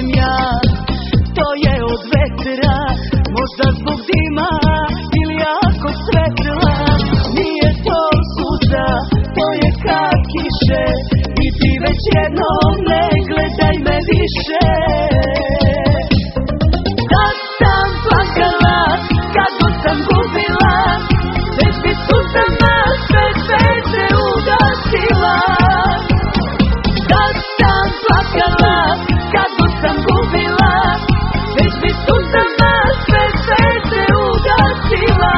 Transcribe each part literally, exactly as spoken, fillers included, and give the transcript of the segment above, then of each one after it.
plačem ja, to je od vetra, možda zbog dima ili jako svetla. Nije to suza, to je kap kiše, i ti već jednom ne gledaj me više. Sad sam plakala, kad god sam gubila, već bi suzama sve svetle ugasila. Sad sam plakala, kad god sam gubila, već bi suzama sve svetle ugasila.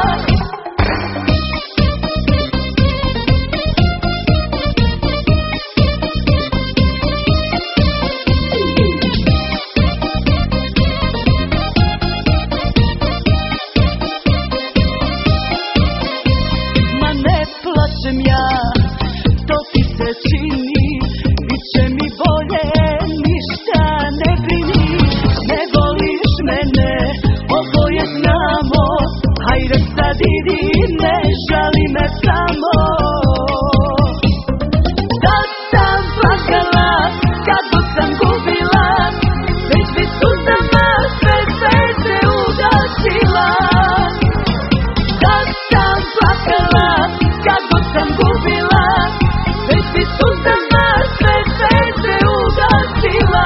Plačem ja, to ti se čini, biće mi bolje, ništa ne brini. Ne voliš mene, oboje znamo, hajde sad idi, ne žali me samo. Sad sam plakala, kad god sam gubila, već bi suzama sve svetle ugasila. Sad sam plakala, kad god sam gubila, već bi suzama sve svetle ugasila.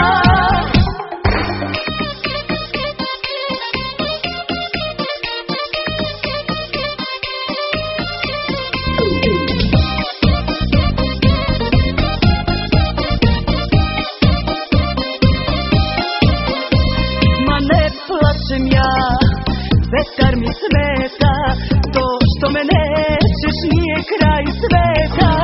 Ma ne plačem ja, vetar mi smeta, to što me nećeš nije kraj sveta.